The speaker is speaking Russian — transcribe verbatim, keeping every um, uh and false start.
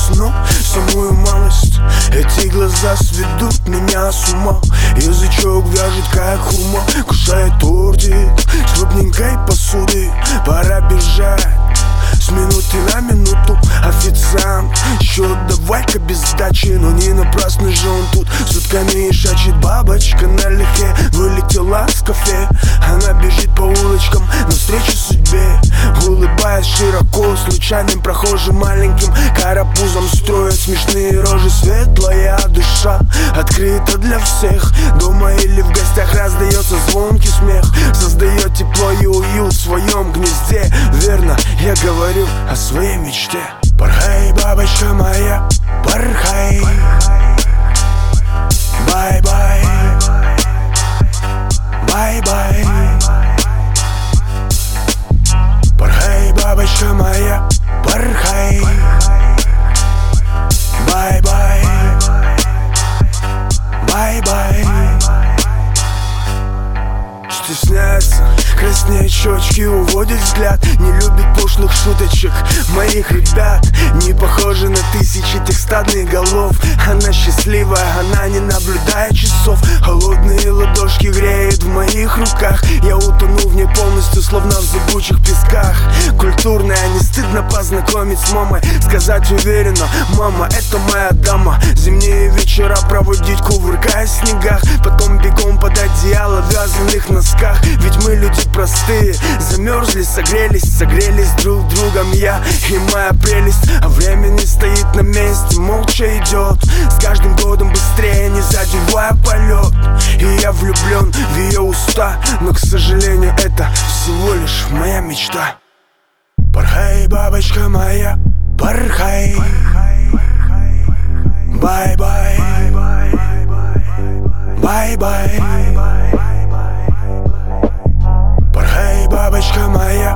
сну самую малость. Эти глаза сведут меня с ума. Язычок вяжет, как хурма. Кусает тортик с крупненькой посуды. Пора бежать с минуты на минуту. Официант, счет давай-ка без сдачи. Но не напрасно же он тут сутками шачит. Бабочка налегке вылетела с кафе. Она бежит по улочкам навстречу судьбе, улыбаясь широко случайным прохожим маленьким карапузом. Строят смешные рожи, светлая душа открыта для всех. Дома или в гостях раздается звонкий смех. Создает тепло и уют в своем гнезде. Верно, я говорю о своей мечте. Порхай, бабочка моя, порхай. Бай-бай, бай-бай. Порхай, бабочка моя, порхай. Бай-бай, бай-бай. Стесняется, краснеет щечки, уводит взгляд. Не любит пошлых шуточек моих ребят. Не похожа на тысячи тех стадных голов. Она счастливая, она не наблюдает часов. Холодные ладошки греет в моих руках. Я утону в ней полностью, словно в зыбучих песках. Культурная, не стыдно познакомить с мамой. Сказать уверенно: мама, это моя дама. Зимние вечера проводить, кувыркаясь в снегах. Потом бегом под одеяло в вязаных носках. Ведь мы люди простые, замерзли, согрелись, согрелись друг другом я и моя прелесть. А время не стоит на месте, молча идет, с каждым годом быстрее, не задевая полет. И я влюблен в ее уста, но, к сожалению, это всего лишь моя мечта. Порхай, бабочка моя, порхай. Бай-бай, бай-бай. Порхай, бабочка моя,